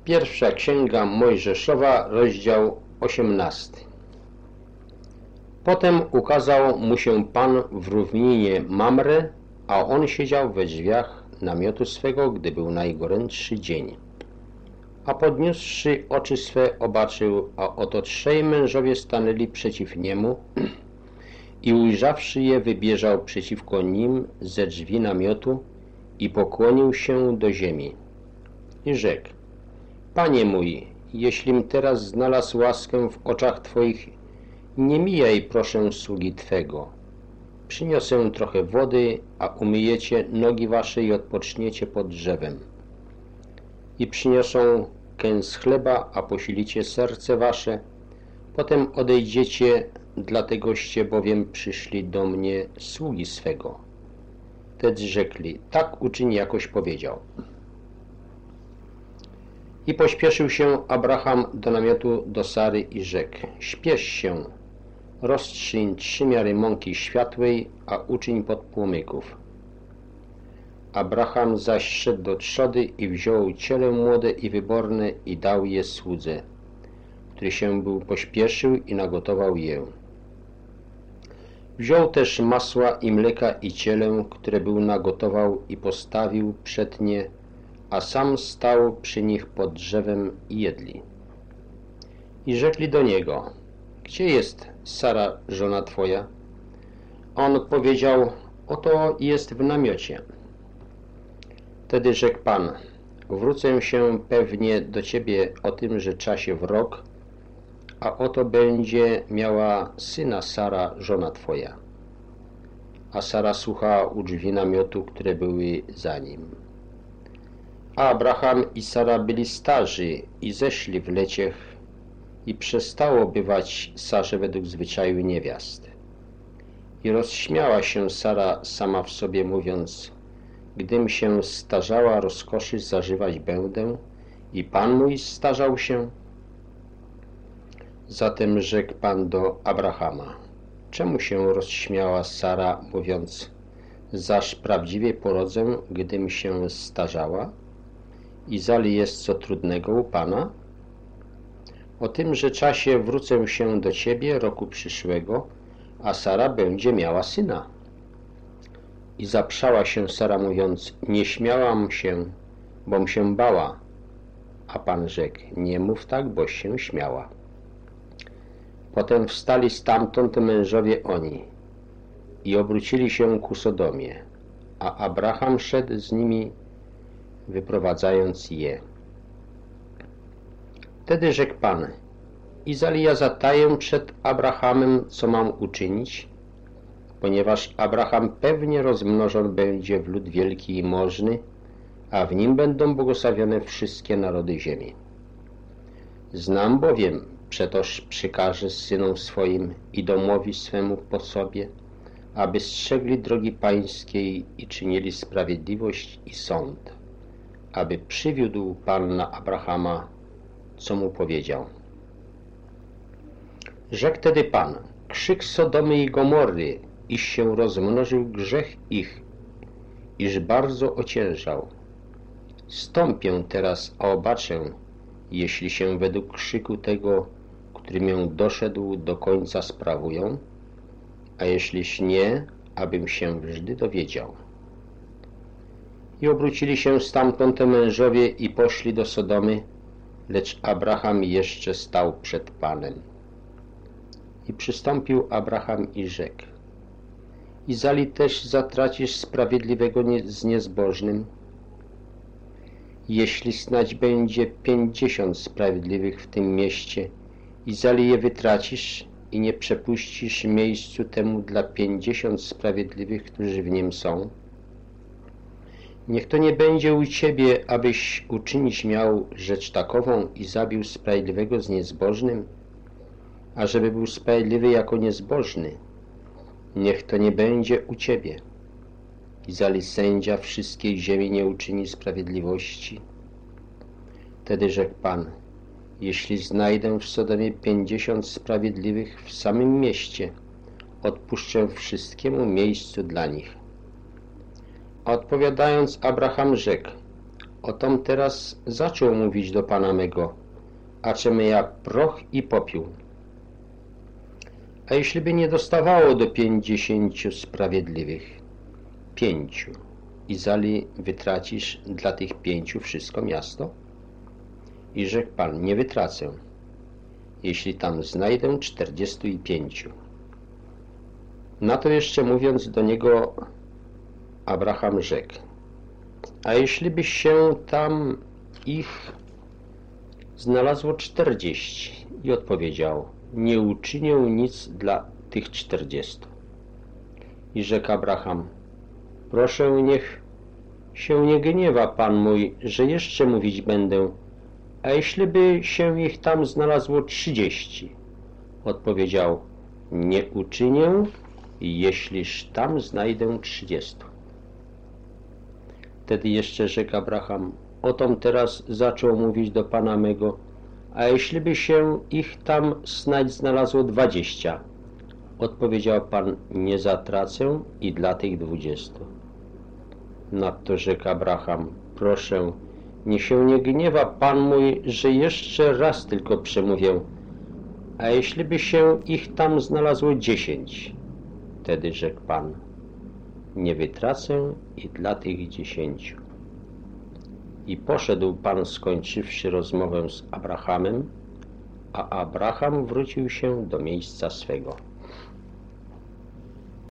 Pierwsza Księga Mojżeszowa, rozdział 18. Potem ukazał mu się Pan w równinie Mamre, a on siedział we drzwiach namiotu swego, gdy był najgorętszy dzień. A podniósłszy oczy swe obaczył, a oto trzej mężowie stanęli przeciw niemu i ujrzawszy je wybieżał przeciwko nim ze drzwi namiotu i pokłonił się do ziemi. I rzekł: Panie mój, jeślim teraz znalazł łaskę w oczach Twoich, nie mijaj proszę sługi Twego. Przyniosę trochę wody, a umyjecie nogi wasze i odpoczniecie pod drzewem. I przyniosą kęs chleba, a posilicie serce wasze. Potem odejdziecie, dlategoście bowiem przyszli do mnie sługi swego. Wtedy rzekli: tak uczyń, jakoś powiedział. I pośpieszył się Abraham do namiotu do Sary i rzekł: śpiesz się, roztrzyń 3 miary mąki światłej, a uczyń podpłomyków. Abraham zaś szedł do trzody i wziął ciele młode i wyborne i dał je słudze, który się był pośpieszył i nagotował je. Wziął też masła i mleka i ciele, które był nagotował i postawił przed nie, a sam stał przy nich pod drzewem i jedli. I rzekli do niego: gdzie jest Sara, żona twoja? On powiedział: oto jest w namiocie. Wtedy rzekł Pan: wrócę się pewnie do ciebie o tymże czasie w rok, a oto będzie miała syna Sara, żona twoja. A Sara słuchała u drzwi namiotu, które były za nim. A Abraham i Sara byli starzy i zeszli w leciech i przestało bywać Sarze według zwyczaju niewiast. I rozśmiała się Sara sama w sobie, mówiąc: gdym się starzała, rozkoszy zażywać będę i Pan mój starzał się. Zatem rzekł Pan do Abrahama: czemu się rozśmiała Sara, mówiąc: zaż prawdziwie porodzę, gdym się starzała? I zali jest co trudnego u Pana? O tymże czasie wrócę się do ciebie roku przyszłego, a Sara będzie miała syna. I zaprzała się Sara, mówiąc: nie śmiałam się, bom się bała. A Pan rzekł: nie mów tak, boś się śmiała. Potem wstali stamtąd mężowie oni i obrócili się ku Sodomie, a Abraham szedł z nimi, wyprowadzając je. Wtedy rzekł Pan: Izali ja zataję przed Abrahamem, co mam uczynić, ponieważ Abraham pewnie rozmnożon będzie w lud wielki i możny, a w nim będą błogosławione wszystkie narody ziemi. Znam bowiem, przetoż przykaże synom swoim i domowi swemu po sobie, aby strzegli drogi pańskiej i czynili sprawiedliwość i sąd, aby przywiódł Pan na Abrahama, co mu powiedział. Rzekł tedy Pan: krzyk Sodomy i Gomory, iż się rozmnożył grzech ich, iż bardzo ociężał. Stąpię teraz, a obaczę, jeśli się według krzyku tego, który mię doszedł, do końca sprawują, a jeśliż nie, abym się wżdy dowiedział. I obrócili się stamtąd mężowie i poszli do Sodomy, lecz Abraham jeszcze stał przed Panem. I przystąpił Abraham i rzekł: Izali też zatracisz sprawiedliwego z niezbożnym? Jeśli snać będzie 50 sprawiedliwych w tym mieście, Izali je wytracisz i nie przepuścisz miejscu temu dla 50 sprawiedliwych, którzy w nim są? Niech to nie będzie u ciebie, abyś uczynić miał rzecz takową i zabił sprawiedliwego z niezbożnym, ażeby był sprawiedliwy jako niezbożny. Niech to nie będzie u ciebie. Izali sędzia wszystkiej ziemi nie uczyni sprawiedliwości. Wtedy rzekł Pan: jeśli znajdę w Sodomie 50 sprawiedliwych w samym mieście, odpuszczę wszystkiemu miejscu dla nich. A odpowiadając Abraham rzekł: Otom teraz zaczął mówić do Pana mego, a czem ja proch i popiół. A jeśli by nie dostawało do 50 sprawiedliwych, 5, i zali wytracisz dla tych 5 wszystko miasto? I rzekł Pan, nie wytracę, jeśli tam znajdę 45. Na to jeszcze mówiąc do niego, Abraham rzekł, a jeśli by się tam ich znalazło 40? I odpowiedział, nie uczynię nic dla tych 40. I rzekł Abraham, proszę, niech się nie gniewa Pan mój, że jeszcze mówić będę, a jeśli by się ich tam znalazło 30? Odpowiedział, nie uczynię, jeśliż tam znajdę 30. Wtedy jeszcze rzekł Abraham, otom teraz zaczął mówić do Pana mego, a jeśli by się ich tam snadź znalazło 20? Odpowiedział Pan, nie zatracę i dla tych 20. Nadto rzekł Abraham, proszę, niech się nie gniewa Pan mój, że jeszcze raz tylko przemówię, a jeśli by się ich tam znalazło 10? Wtedy rzekł Pan, nie wytracę i dla tych 10. I poszedł Pan, skończywszy rozmowę z Abrahamem, a Abraham wrócił się do miejsca swego.